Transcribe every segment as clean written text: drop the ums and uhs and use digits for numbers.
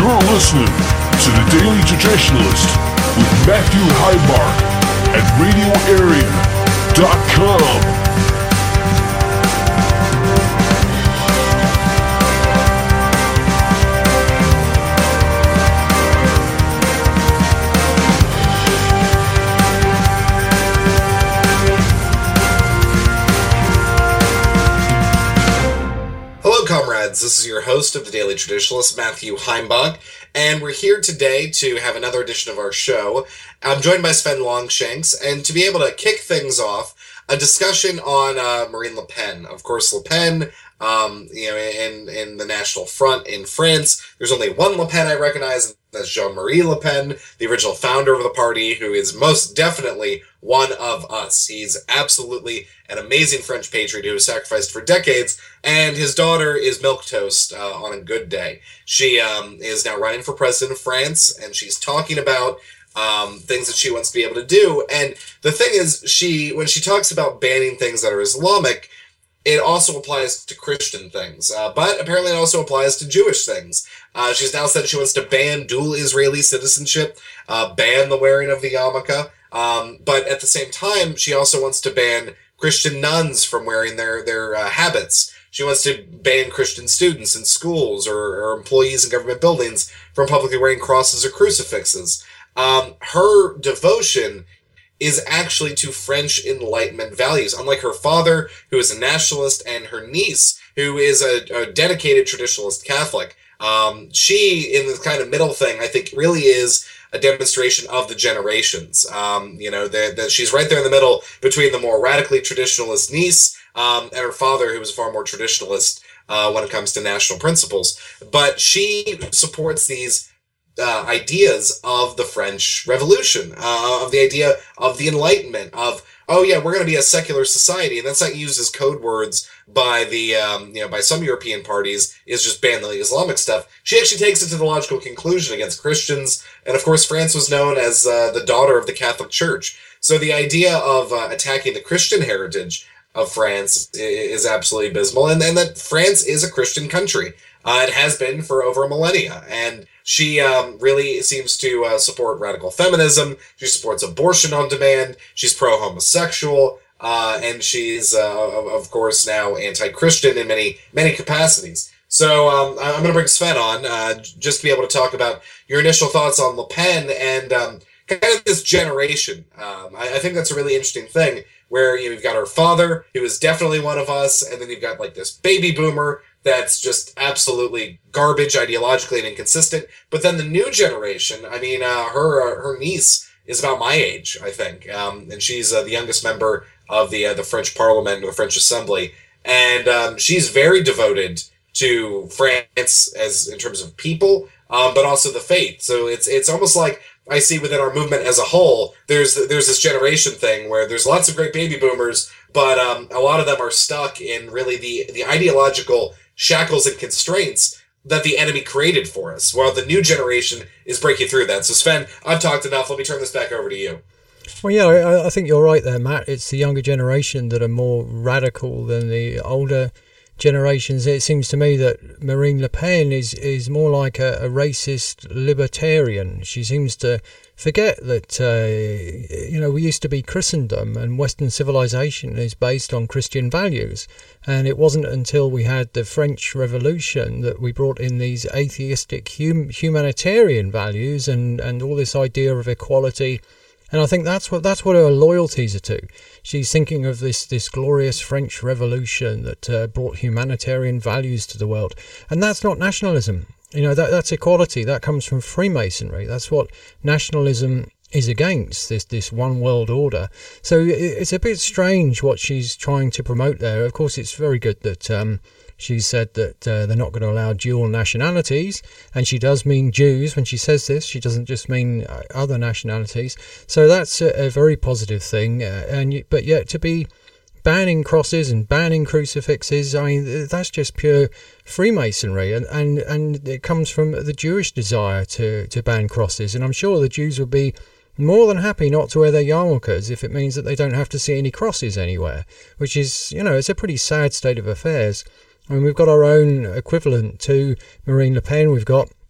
You're listening to The Daily Traditionalist with Matthew Heimbach at RadioArea.com. Comrades, this is your host of The Daily Traditionalist, Matthew Heimbach, and we're here today to have another edition of our show. I'm joined by Sven Longshanks, and to be able to kick things off, a discussion on Marine Le Pen. Of course, Le Pen, in the National Front in France, there's only one Le Pen I recognize, and that's Jean-Marie Le Pen, the original founder of the party, who is most definitely one of us. He's absolutely an amazing French patriot who was sacrificed for decades, and his daughter is milquetoast on a good day. She is now running for president of France, and she's talking about things that she wants to be able to do. And the thing is, when she talks about banning things that are Islamic, it also applies to Christian things, but apparently it also applies to Jewish things. She's now said she wants to ban dual Israeli citizenship, ban the wearing of the yarmulke, but at the same time, she also wants to ban Christian nuns from wearing their habits. She wants to ban Christian students in schools or employees in government buildings from publicly wearing crosses or crucifixes. Her devotion is actually to French Enlightenment values. Unlike her father, who is a nationalist, and her niece, who is a dedicated traditionalist Catholic, she, in the kind of middle thing, I think really is a demonstration of the generations. That she's right there in the middle between the more radically traditionalist niece and her father, who was far more traditionalist when it comes to national principles. But she supports these ideas of the French Revolution, of the idea of the Enlightenment, of, oh yeah, we're going to be a secular society, and that's not used as code words by the by some European parties, is just ban the Islamic stuff. She actually takes it to the logical conclusion against Christians, and of course France was known as the daughter of the Catholic Church. So the idea of attacking the Christian heritage of France is absolutely abysmal, and that France is a Christian country. It has been for over a millennia, and she really seems to support radical feminism. She supports abortion on demand. She's pro-homosexual, and she's, of course, now anti-Christian in many, many capacities. So I'm going to bring Sven on just to be able to talk about your initial thoughts on Le Pen and kind of this generation. I think that's a really interesting thing, where you've got her father, who is definitely one of us, and then you've got like this baby boomer that's just absolutely garbage ideologically and inconsistent. But then the new generation, I mean, her niece is about my age, I think, and she's the youngest member of the French Parliament, or the French Assembly, and she's very devoted to France as in terms of people, but also the faith. So it's almost like I see within our movement as a whole, there's this generation thing where there's lots of great baby boomers, but a lot of them are stuck in really the ideological shackles and constraints that the enemy created for us, while the new generation is breaking through that. So Sven, I've talked enough. Let me turn this back over to you. Well, yeah, I think you're right there, Matt. It's the younger generation that are more radical than the older generations. It seems to me that Marine Le Pen is more like a racist libertarian. She seems to forget that, we used to be Christendom, and Western civilization is based on Christian values. And it wasn't until we had the French Revolution that we brought in these atheistic humanitarian values and all this idea of equality. And I think that's what her loyalties are to. She's thinking of this glorious French Revolution that brought humanitarian values to the world. And that's not nationalism. That's equality. That comes from Freemasonry. That's what nationalism is against, this one world order. So it's a bit strange what she's trying to promote there. Of course, it's very good that she said that they're not going to allow dual nationalities, and she does mean Jews when she says this. She doesn't just mean other nationalities. So that's a very positive thing. But yet to be banning crosses and banning crucifixes, I mean, that's just pure Freemasonry, and it comes from the Jewish desire to ban crosses. And I'm sure the Jews would be more than happy not to wear their yarmulkes if it means that they don't have to see any crosses anywhere, which is, it's a pretty sad state of affairs. I mean, we've got our own equivalent to Marine Le Pen. We've got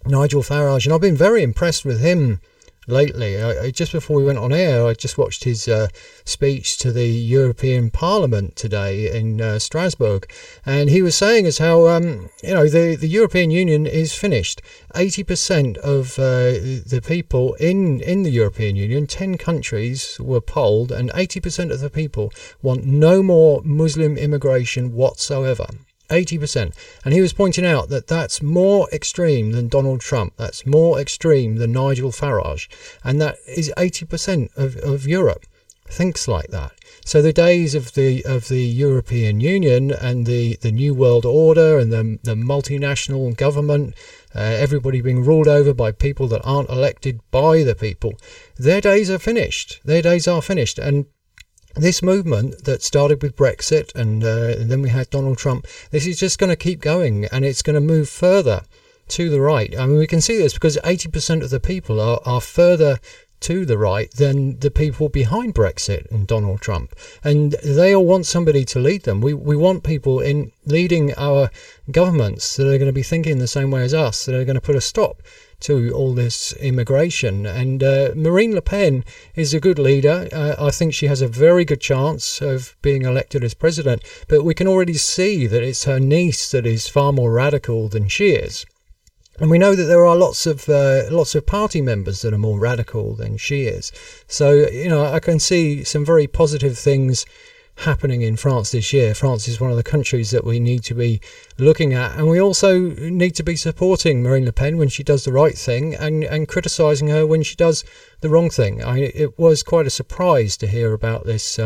Nigel Farage, and I've been very impressed with him lately. Just before we went on air, I just watched his speech to the European Parliament today in Strasbourg, and he was saying as how the European Union is finished. 80% of the people in the European Union, 10 countries were polled, and 80% of the people want no more Muslim immigration whatsoever. 80%. And he was pointing out that that's more extreme than Donald Trump. That's more extreme than Nigel Farage. And that is 80% of Europe thinks like that. So the days of the European Union and the New World Order and the multinational government, everybody being ruled over by people that aren't elected by the people, their days are finished. Their days are finished. And this movement that started with Brexit and then we had Donald Trump, this is just going to keep going, and it's going to move further to the right. I mean, we can see this because 80% of the people are further to the right than the people behind Brexit and Donald Trump. And they all want somebody to lead them. We want people in leading our governments that are going to be thinking the same way as us, that are going to put a stop to all this immigration. And Marine Le Pen is a good leader. I think she has a very good chance of being elected as president, but we can already see that it's her niece that is far more radical than she is. And we know that there are lots of party members that are more radical than she is. So, I can see some very positive things happening in France this year. France is one of the countries that we need to be looking at, and we also need to be supporting Marine Le Pen when she does the right thing and criticising her when she does the wrong thing. It was quite a surprise to hear about this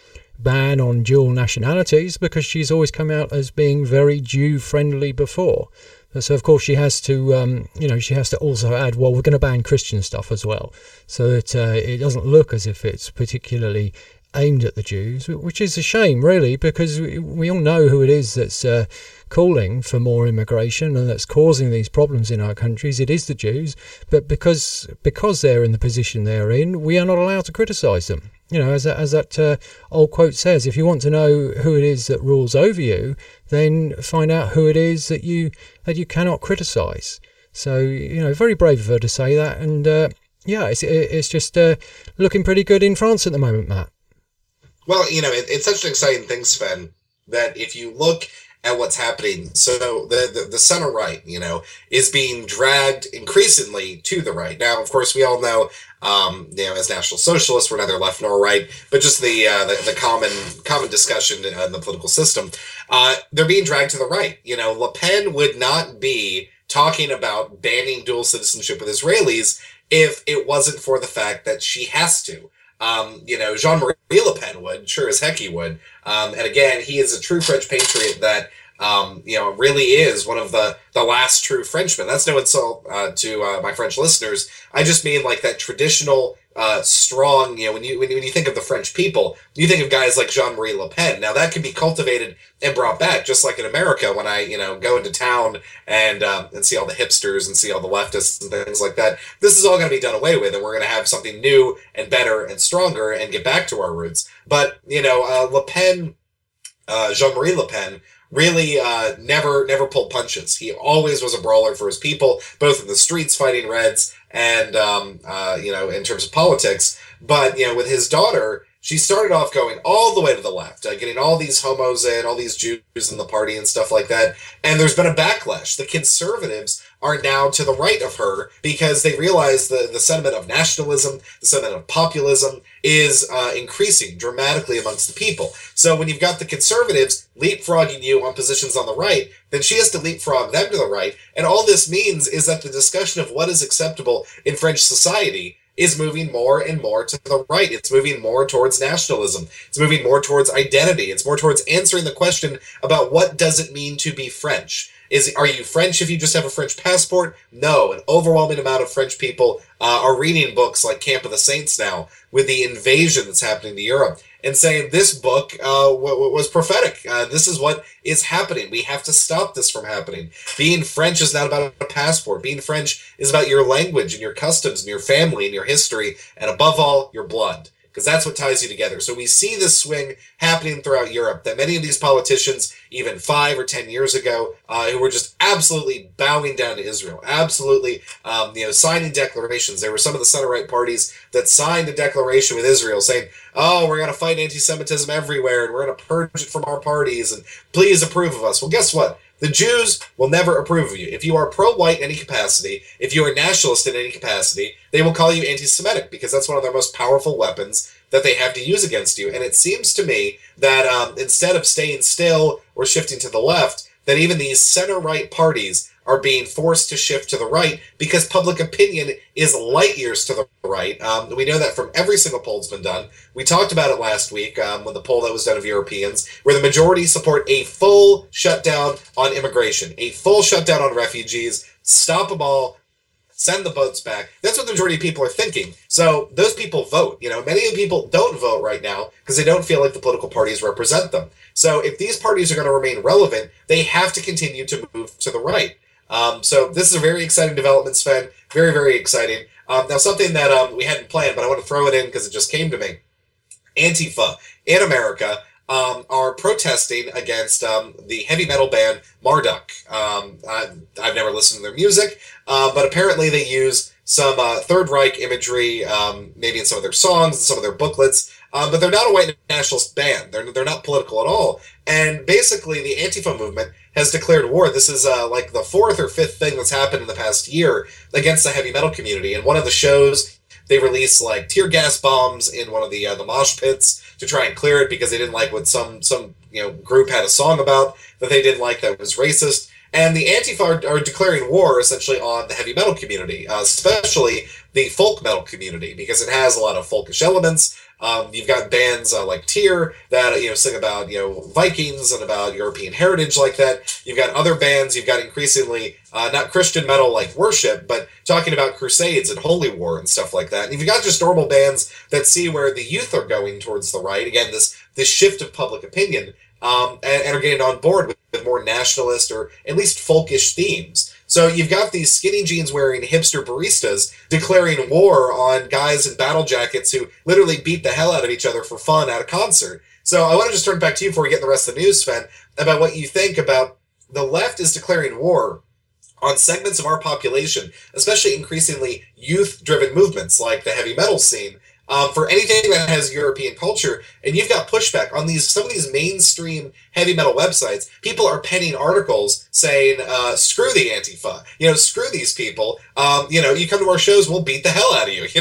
ban on dual nationalities, because she's always come out as being very Jew friendly before. So of course she has to, she has to also add, well, we're going to ban Christian stuff as well, so that it doesn't look as if it's particularly aimed at the Jews, which is a shame, really, because we all know who it is that's calling for more immigration and that's causing these problems in our countries. It is the Jews, but because they're in the position they're in, we are not allowed to criticise them. As that old quote says, if you want to know who it is that rules over you, then find out who it is that you cannot criticise. So, very brave of her to say that, and it's just looking pretty good in France at the moment, Matt. Well, it's such an exciting thing, Sven, that if you look at what's happening, so the center right, is being dragged increasingly to the right. Now, of course, we all know, as National Socialists, we're neither left nor right, but just the common discussion in the political system, they're being dragged to the right. Le Pen would not be talking about banning dual citizenship with Israelis if it wasn't for the fact that she has to. Jean-Marie Le Pen would, sure as heck he would. And again, he is a true French patriot that, really is one of the last true Frenchmen. That's no insult to my French listeners. I just mean like that traditional, strong, when you think of the French people, you think of guys like Jean-Marie Le Pen. Now that can be cultivated and brought back, just like in America when I, go into town and see all the hipsters and see all the leftists and things like that. This is all going to be done away with, and we're going to have something new and better and stronger and get back to our roots. But, Le Pen, Jean-Marie Le Pen, really never pulled punches. He always was a brawler for his people, both in the streets fighting Reds and, in terms of politics. But, with his daughter, she started off going all the way to the left, getting all these homos in, all these Jews in the party and stuff like that. And there's been a backlash. The conservatives are now to the right of her because they realize the sentiment of nationalism, the sentiment of populism is increasing dramatically amongst the people. So when you've got the conservatives leapfrogging you on positions on the right, then she has to leapfrog them to the right. And all this means is that the discussion of what is acceptable in French society is moving more and more to the right. It's moving more towards nationalism. It's moving more towards identity. It's more towards answering the question about what does it mean to be French. Are you French if you just have a French passport? No. An overwhelming amount of French people are reading books like Camp of the Saints now, with the invasion that's happening to Europe, and saying this book was prophetic. This is what is happening. We have to stop this from happening. Being French is not about a passport. Being French is about your language and your customs and your family and your history, and above all, your blood. because that's what ties you together. So we see this swing happening throughout Europe, that many of these politicians, even 5 or 10 years ago, who were just absolutely bowing down to Israel, absolutely, signing declarations. There were some of the center-right parties that signed a declaration with Israel saying, oh, we're going to fight anti-Semitism everywhere, and we're going to purge it from our parties, and please approve of us. Well, guess what? The Jews will never approve of you. If you are pro-white in any capacity, if you are nationalist in any capacity, they will call you anti-Semitic, because that's one of their most powerful weapons that they have to use against you. And it seems to me that instead of staying still or shifting to the left, that even these center-right parties are being forced to shift to the right because public opinion is light years to the right. We know that from every single poll that's been done. We talked about it last week when the poll that was done of Europeans, where the majority support a full shutdown on immigration, a full shutdown on refugees, stop them all, send the boats back. That's what the majority of people are thinking. So those people vote. Many of the people don't vote right now because they don't feel like the political parties represent them. So if these parties are going to remain relevant, they have to continue to move to the right. So this is a very exciting development, Sven. Very, very exciting. Now, something that we hadn't planned, but I want to throw it in because it just came to me. Antifa in America are protesting against the heavy metal band Marduk. I've never listened to their music, but apparently they use some Third Reich imagery, maybe in some of their songs and some of their booklets. But they're not a white nationalist band. They're not political at all. And basically, the Antifa movement has declared war. This is like the 4th or 5th thing that's happened in the past year against the heavy metal community. And one of the shows, they released like tear gas bombs in one of the mosh pits to try and clear it because they didn't like what some group had a song about that they didn't like that was racist. And the Antifa are declaring war essentially on the heavy metal community, especially the folk metal community, because it has a lot of folkish elements. You've got bands like Tyr that sing about Vikings and about European heritage like that. You've got other bands. You've got increasingly not Christian metal like Worship, but talking about crusades and holy war and stuff like that. And you've got just normal bands that see where the youth are going towards the right. Again, this shift of public opinion, and are getting on board with more nationalist or at least folkish themes. So you've got these skinny jeans wearing hipster baristas declaring war on guys in battle jackets who literally beat the hell out of each other for fun at a concert. So I want to just turn back to you before we get the rest of the news, Sven, about what you think about the left is declaring war on segments of our population, especially increasingly youth-driven movements like the heavy metal scene, for anything that has European culture. And you've got pushback on some of these mainstream heavy metal websites. People are penning articles saying, screw the Antifa, screw these people. You come to our shows, we'll beat the hell out of you.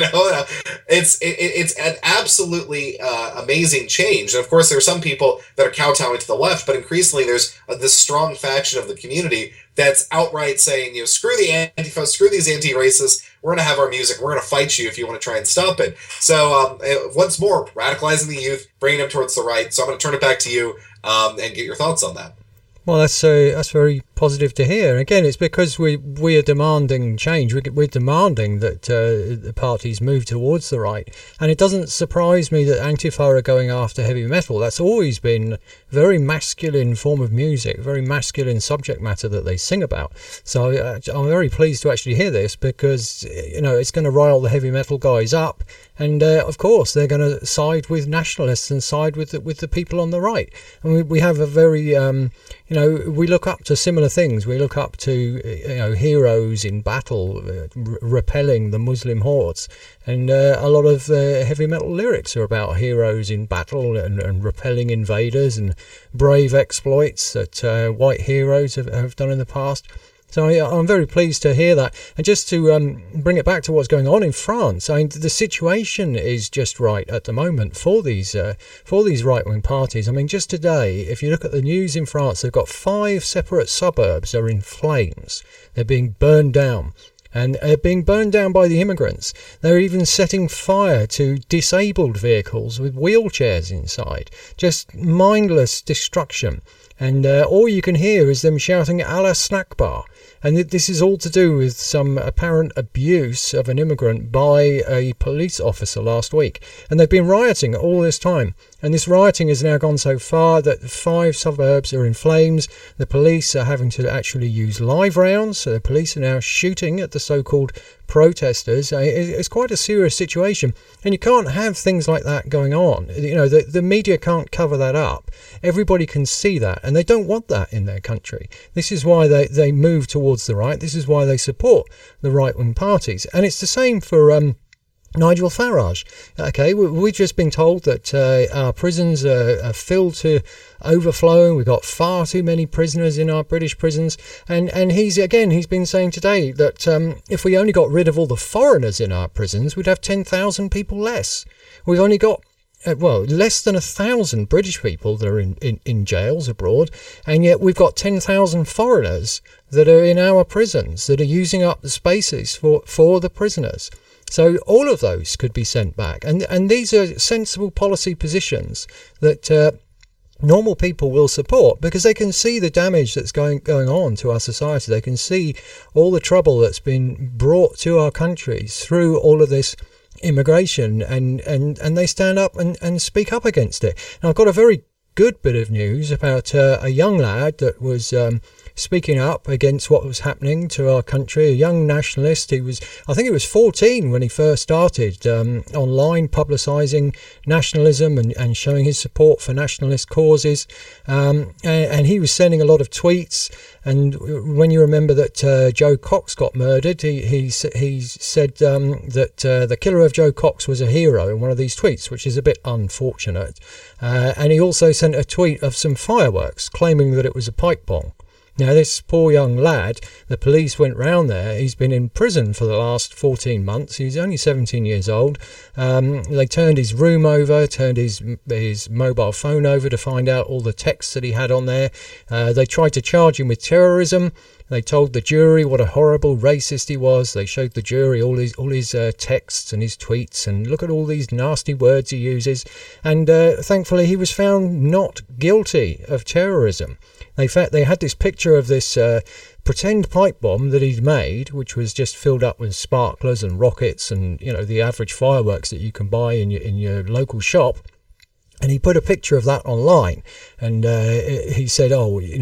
It's an absolutely amazing change. And of course, there are some people that are kowtowing to the left, but increasingly there's this strong faction of the community that's outright saying, screw the Antifa, screw these anti-racists. We're going to have our music. We're going to fight you if you want to try and stop it. So once more, radicalizing the youth, bringing them towards the right. So I'm going to turn it back to you and get your thoughts on that. Well, that's very positive to hear. Again, it's because we are demanding change. We're demanding that the parties move towards the right. And it doesn't surprise me that Antifa are going after heavy metal. That's always been a very masculine form of music, very masculine subject matter that they sing about. So I'm very pleased to actually hear this because, it's going to rile the heavy metal guys up. And of course, they're going to side with nationalists and side with the people on the right. And we have a very, we look up to similar things. We look up to, heroes in battle, repelling the Muslim hordes. And a lot of heavy metal lyrics are about heroes in battle and repelling invaders and brave exploits that white heroes have done in the past. So I'm very pleased to hear that. And just to bring it back to what's going on in France, the situation is just right at the moment for these right-wing parties. Just today, if you look at the news in France, they've got 5 separate suburbs are in flames. They're being burned down. And being burned down by the immigrants. They're even setting fire to disabled vehicles with wheelchairs inside. Just mindless destruction. And all you can hear is them shouting Allah snack bar. And this is all to do with some apparent abuse of an immigrant by a police officer last week. And they've been rioting all this time. And this rioting has now gone so far that 5 suburbs are in flames. The police are having to actually use live rounds. So the police are now shooting at the so-called protesters. It's quite a serious situation, and you can't have things like that going on. The media can't cover that up. Everybody can see that, and they don't want that in their country. This is why they move towards the right. This is why they support the right-wing parties, and it's the same for Nigel Farage. Okay, we've just been told that our prisons are filled to overflowing. We've got far too many prisoners in our British prisons, and he's been saying today that if we only got rid of all the foreigners in our prisons, we'd have 10,000 people less. We've only got less than 1,000 British people that are in jails abroad, and yet we've got 10,000 foreigners that are in our prisons that are using up the spaces for the prisoners. So all of those could be sent back. And these are sensible policy positions that normal people will support, because they can see the damage that's going on to our society. They can see all the trouble that's been brought to our countries through all of this immigration, and they stand up and speak up against it. And I've got a very good bit of news about a young lad that was speaking up against what was happening to our country, a young nationalist. I think he was 14 when he first started online publicising nationalism and showing his support for nationalist causes, and he was sending a lot of tweets. And when you remember that Joe Cox got murdered, he said that the killer of Joe Cox was a hero in one of these tweets, which is a bit unfortunate. And he also sent a tweet of some fireworks, claiming that it was a pipe bomb. Now, this poor young lad, the police went round there. He's been in prison for the last 14 months. He's only 17 years old. They turned his room over, turned his mobile phone over to find out all the texts that he had on there. They tried to charge him with terrorism. They told the jury what a horrible racist he was. They showed the jury all his texts and his tweets, and look at all these nasty words he uses. And thankfully, he was found not guilty of terrorism. They had this picture of this pretend pipe bomb that he'd made, which was just filled up with sparklers and rockets and the average fireworks that you can buy in your local shop. And he put a picture of that online, and he said,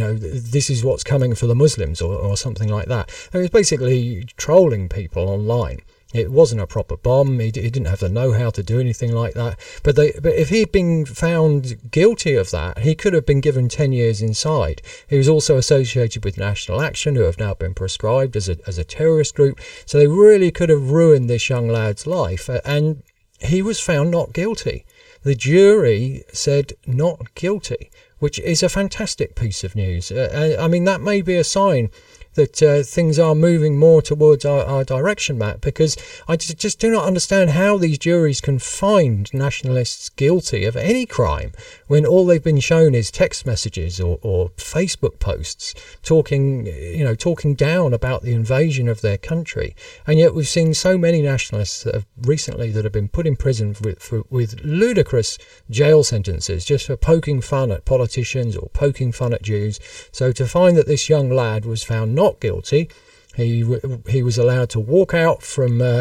this is what's coming for the Muslims, or something like that. And he was basically trolling people online. It wasn't a proper bomb. He didn't have the know-how to do anything like that. But if he'd been found guilty of that, he could have been given 10 years inside. He was also associated with National Action, who have now been proscribed as a terrorist group. So they really could have ruined this young lad's life. And he was found not guilty. The jury said not guilty, which is a fantastic piece of news. That may be a sign that things are moving more towards our direction, Matt, because I just do not understand how these juries can find nationalists guilty of any crime when all they've been shown is text messages or Facebook posts talking down about the invasion of their country. And yet we've seen so many nationalists that have been put in prison with ludicrous jail sentences just for poking fun at politicians or poking fun at Jews. So to find that this young lad was found not guilty, he was allowed to walk out from the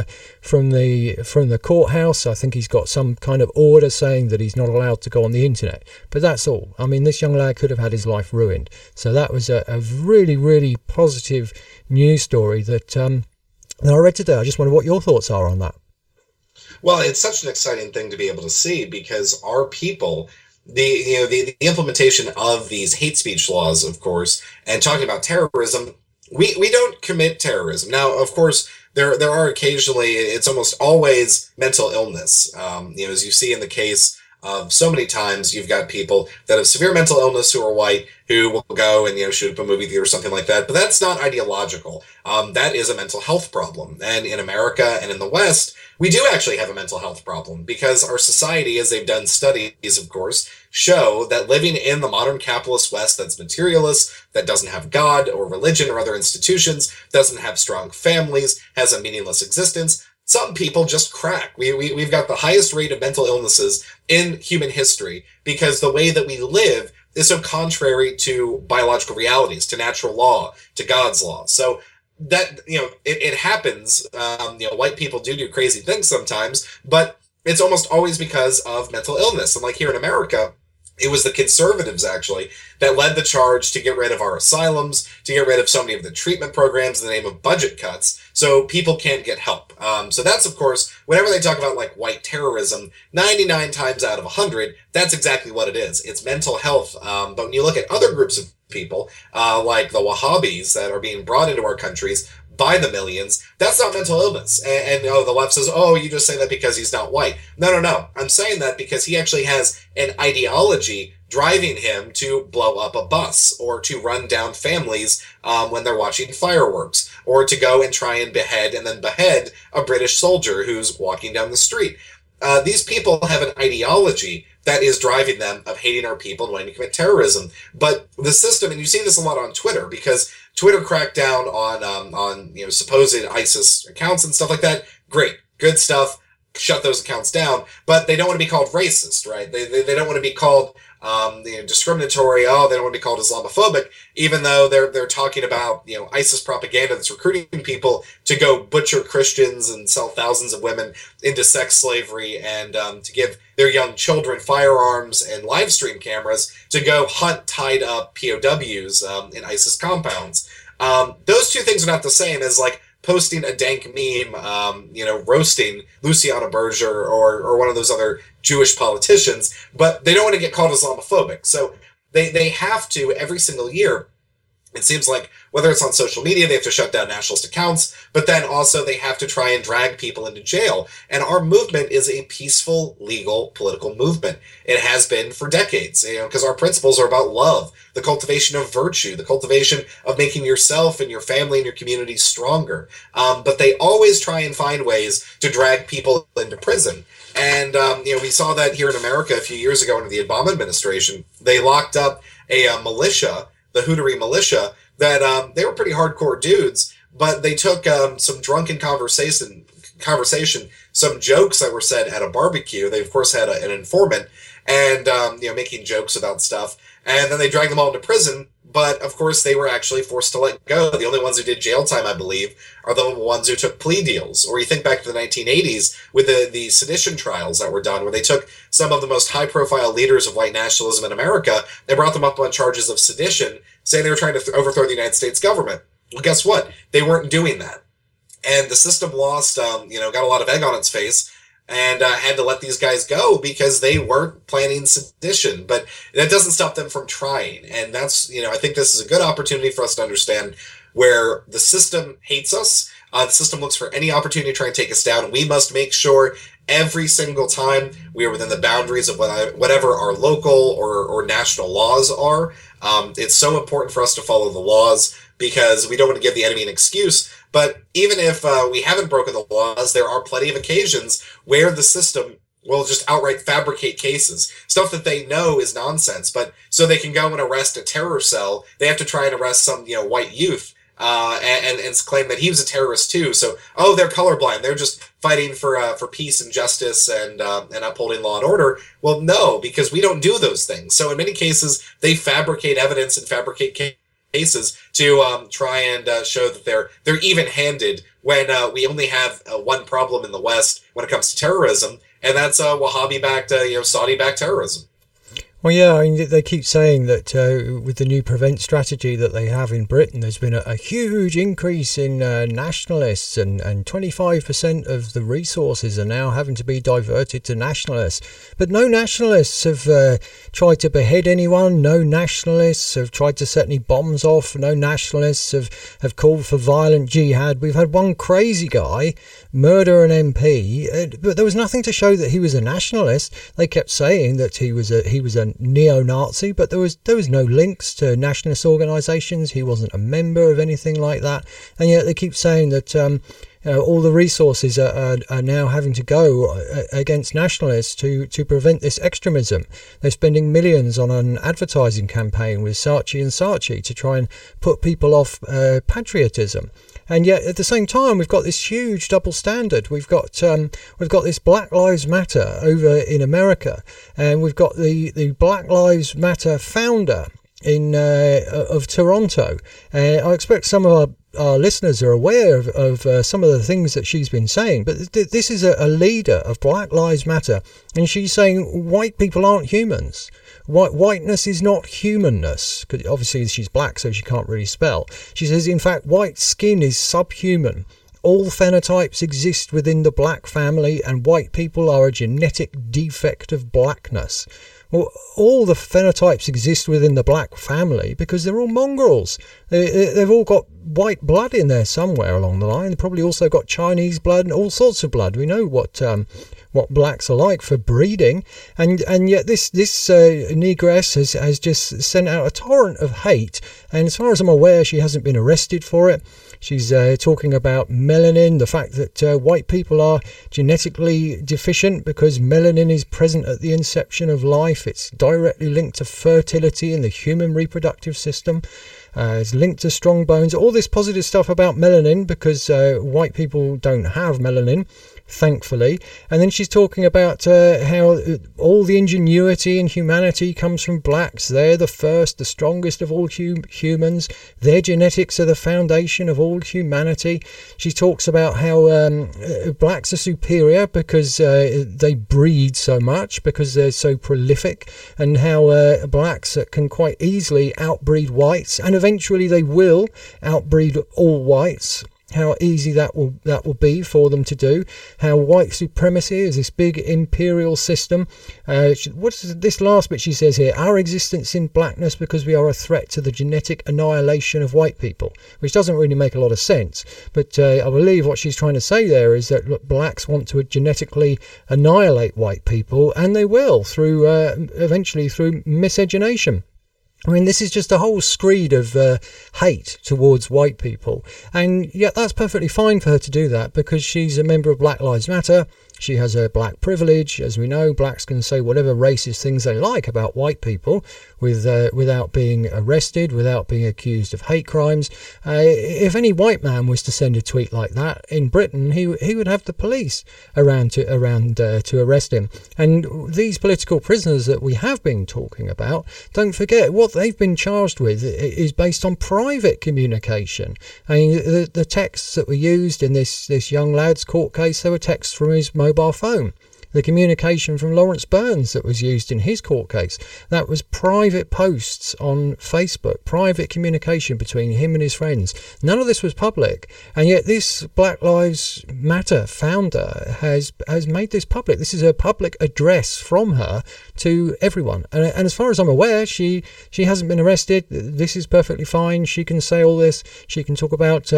courthouse. I think he's got some kind of order saying that he's not allowed to go on the internet. But that's all. This young lad could have had his life ruined. So that was a really, really positive news story that I read today. I just wonder what your thoughts are on that. Well, it's such an exciting thing to be able to see, because our people, the implementation of these hate speech laws, of course, and talking about terrorism, we don't commit terrorism. Now, of course, there are occasionally, it's almost always mental illness. As you see in the case of so many times, you've got people that have severe mental illness who are white, who will go and shoot up a movie theater or something like that. But that's not ideological. That is a mental health problem. And in America and in the West, we do actually have a mental health problem, because our society, as they've done studies, of course, show that living in the modern capitalist West that's materialist, that doesn't have God or religion or other institutions, doesn't have strong families, has a meaningless existence, some people just crack. We've got the highest rate of mental illnesses in human history, because the way that we live is so contrary to biological realities, to natural law, to God's law. So that, it happens. White people do crazy things sometimes, but it's almost always because of mental illness. And like here in America, It was the conservatives, actually, that led the charge to get rid of our asylums, to get rid of so many of the treatment programs in the name of budget cuts, so people can't get help. So that's, of course, whenever they talk about, like, white terrorism, 99 times out of 100, that's exactly what it is. It's mental health. But when you look at other groups of people, like the Wahhabis that are being brought into our countries by the millions, that's not mental illness. And the left says, oh, you just say that because he's not white. No. I'm saying that because he actually has an ideology driving him to blow up a bus or to run down families when they're watching fireworks, or to go and try and behead a British soldier who's walking down the street. These people have an ideology that is driving them of hating our people and wanting to commit terrorism. But the system, and you see this a lot on Twitter, because Twitter cracked down on supposed ISIS accounts and stuff like that. Great, good stuff. Shut those accounts down. But they don't want to be called racist, right? They don't want to be called discriminatory. Oh, they don't want to be called Islamophobic, even though they're talking about ISIS propaganda that's recruiting people to go butcher Christians and sell thousands of women into sex slavery, and to give their young children firearms and live stream cameras to go hunt tied up POWs in ISIS compounds. Those two things are not the same as, like, posting a dank meme, roasting Luciana Berger or one of those other Jewish politicians, but they don't want to get called Islamophobic. So they have to, every single year, it seems like, whether it's on social media, they have to shut down nationalist accounts, but then also they have to try and drag people into jail. And our movement is a peaceful, legal, political movement. It has been for decades, because our principles are about love, the cultivation of virtue, the cultivation of making yourself and your family and your community stronger. But they always try and find ways to drag people into prison. And, we saw that here in America a few years ago under the Obama administration. They locked up a militia, the Houthi militia, that they were pretty hardcore dudes, but they took some drunken conversation, some jokes that were said at a barbecue. They, of course, had an informant, and making jokes about stuff, and then they dragged them all into prison. But of course, they were actually forced to let go. The only ones who did jail time, I believe, are the ones who took plea deals. Or you think back to the 1980s with the sedition trials that were done, where they took some of the most high-profile leaders of white nationalism in America, they brought them up on charges of sedition, saying they were trying to overthrow the United States government. Well, guess what? They weren't doing that. And the system lost, got a lot of egg on its face, and had to let these guys go because they weren't planning sedition. But that doesn't stop them from trying. And that's, I think this is a good opportunity for us to understand where the system hates us. The system looks for any opportunity to try and take us down. And we must make sure every single time we are within the boundaries of whatever our local or national laws are. It's so important for us to follow the laws, because we don't want to give the enemy an excuse. But even if we haven't broken the laws, there are plenty of occasions where the system will just outright fabricate cases, stuff that they know is nonsense. But so they can go and arrest a terror cell, they have to try and arrest some white youth and claim that he was a terrorist too. So, they're colorblind. They're just fighting for peace and justice and upholding law and order. Well, no, because we don't do those things. So in many cases, they fabricate evidence and fabricate cases to try and show that they're even-handed when we only have one problem in the West when it comes to terrorism, and that's Wahhabi-backed, Saudi-backed terrorism. Well, yeah, I mean, they keep saying that with the new prevent strategy that they have in Britain, there's been a huge increase in nationalists, and 25% of the resources are now having to be diverted to nationalists. But no nationalists have tried to behead anyone. No nationalists have tried to set any bombs off. No nationalists have called for violent jihad. We've had one crazy guy murder an MP, but there was nothing to show that he was a nationalist. They kept saying that he was a neo-Nazi, but there was no links to nationalist organisations. He wasn't a member of anything like that, and yet they keep saying that all the resources are now having to go against nationalists to prevent this extremism. They're spending millions on an advertising campaign with Saatchi and Saatchi to try and put people off patriotism. And yet, at the same time, we've got this huge double standard. We've got this Black Lives Matter over in America, and we've got the Black Lives Matter founder of Toronto. I expect some of our listeners are aware of some of the things that she's been saying, but this is a leader of Black Lives Matter, and she's saying white people aren't humans. Whiteness is not humanness, because obviously she's black, so she can't really spell. She says, in fact, white skin is subhuman. All phenotypes exist within the black family, and white people are a genetic defect of blackness. Well, all the phenotypes exist within the black family because they're all mongrels. They've all got white blood in there somewhere along the line. They've probably also got Chinese blood and all sorts of blood. We know what blacks are like for breeding, and yet this negress has just sent out a torrent of hate. And as far as I'm aware, she hasn't been arrested for it. She's talking about melanin, the fact that white people are genetically deficient because melanin is present at the inception of life. It's directly linked to fertility in the human reproductive system. It's linked to strong bones. All this positive stuff about melanin because white people don't have melanin, thankfully. And then she's talking about how all the ingenuity in humanity comes from blacks. They're the first, the strongest of all humans. Their genetics are the foundation of all humanity. She talks about how blacks are superior because they breed so much, because they're so prolific, and how blacks can quite easily outbreed whites, and eventually they will outbreed all whites. How easy that will be for them to do. How white supremacy is this big imperial system. What's this last bit she says here? Our existence in blackness because we are a threat to the genetic annihilation of white people, which doesn't really make a lot of sense. But I believe what she's trying to say there is that look, blacks want to genetically annihilate white people, and they will through eventually through miscegenation. I mean, this is just a whole screed of hate towards white people. And yet that's perfectly fine for her to do that because she's a member of Black Lives Matter. She has a black privilege. As we know, blacks can say whatever racist things they like about white people without being arrested, without being accused of hate crimes. If any white man was to send a tweet like that in Britain, he would have the police around to arrest him. And these political prisoners that we have been talking about, don't forget what they've been charged with is based on private communication. I mean, the texts that were used in this young lad's court case, they were texts from his mobile phone. The communication from Lawrence Burns that was used in his court case, that was private posts on Facebook, private communication between him and his friends. None of this was public, and yet this Black Lives Matter founder has made this public. This is a public address from her to everyone, and as far as I'm aware, she hasn't been arrested. This is perfectly fine. She can say all this. She can talk about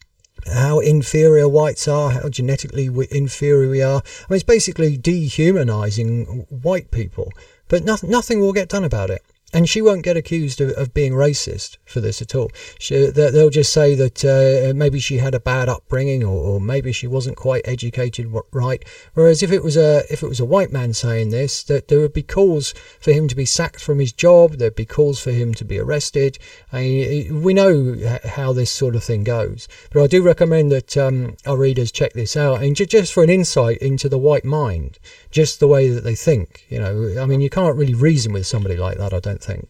how inferior whites are, how genetically inferior we are. I mean, it's basically dehumanizing white people, but nothing will get done about it. And she won't get accused of being racist for this at all. They'll just say that maybe she had a bad upbringing, or maybe she wasn't quite educated right. Whereas if it was a white man saying this, that there would be calls for him to be sacked from his job. There'd be calls for him to be arrested. I mean, we know how this sort of thing goes. But I do recommend that our readers check this out, and just for an insight into the white mind, just the way that they think. You know, I mean, you can't really reason with somebody like that, I don't think.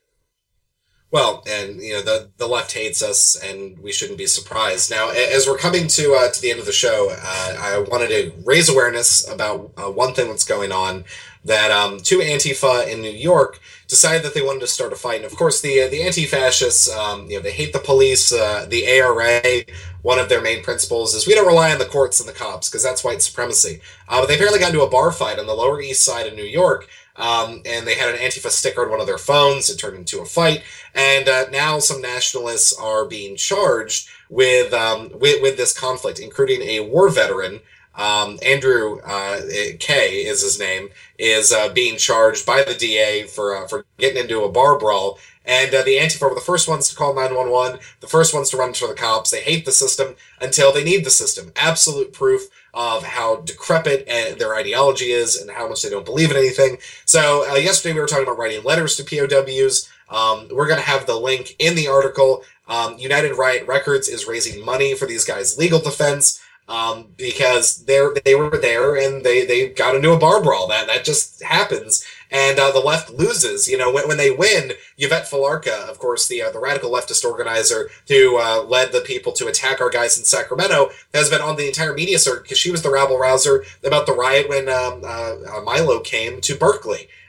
Well, and you know the left hates us, and we shouldn't be surprised. Now, as we're coming to the end of the show, I wanted to raise awareness about one thing that's going on. That two Antifa in New York decided that they wanted to start a fight, and of course the anti-fascists, they hate the police. The ARA, one of their main principles is we don't rely on the courts and the cops because that's white supremacy. But they apparently got into a bar fight on the Lower East Side of New York. And they had an Antifa sticker on one of their phones. It turned into a fight, and now some nationalists are being charged with this conflict, including a war veteran. Andrew K is his name, is being charged by the DA for getting into a bar brawl. And the Antifa were the first ones to call 911, the first ones to run to the cops. They hate the system until they need the system. Absolute proof of how decrepit their ideology is and how much they don't believe in anything. So yesterday we were talking about writing letters to POWs. We're going to have the link in the article. United Riot Records is raising money for these guys' legal defense. Because they were there and they got into a bar brawl. That just happens. And the left loses. You know, when they win, Yvette Falarca, of course, the radical leftist organizer who led the people to attack our guys in Sacramento, has been on the entire media circuit because she was the rabble rouser about the riot when Milo came to Berkeley.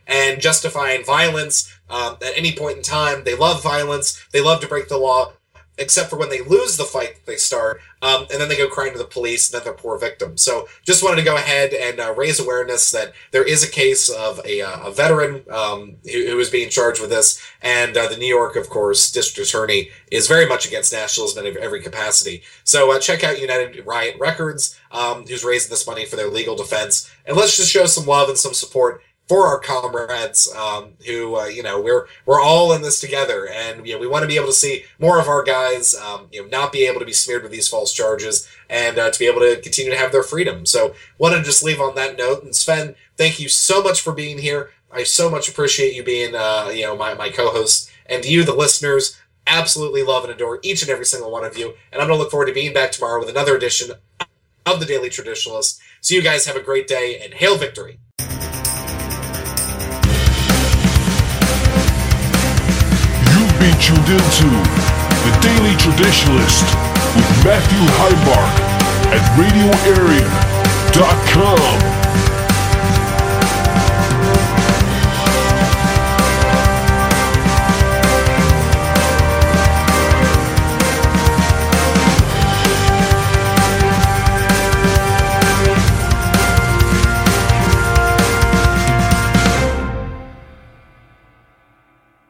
and justifying violence at any point in time. They love violence. They love to break the law, except for when they lose the fight they start, and then they go crying to the police, and then they're poor victims. So just wanted to go ahead and raise awareness that there is a case of a veteran who is being charged with this, and the New York, of course, district attorney is very much against nationalism in every capacity. So check out United Riot Records, who's raising this money for their legal defense, and let's just show some love and some support for our comrades, who we're all in this together, and we want to be able to see more of our guys, not be able to be smeared with these false charges, and to be able to continue to have their freedom. So, want to just leave on that note. And Sven, thank you so much for being here. I so much appreciate you being, my co-host, and you, the listeners, absolutely love and adore each and every single one of you. And I'm going to look forward to being back tomorrow with another edition of the Daily Traditionalist. So, you guys have a great day, and hail victory. Be tuned into The Daily Traditionalist with Matthew Heimbach at RadioArea.com.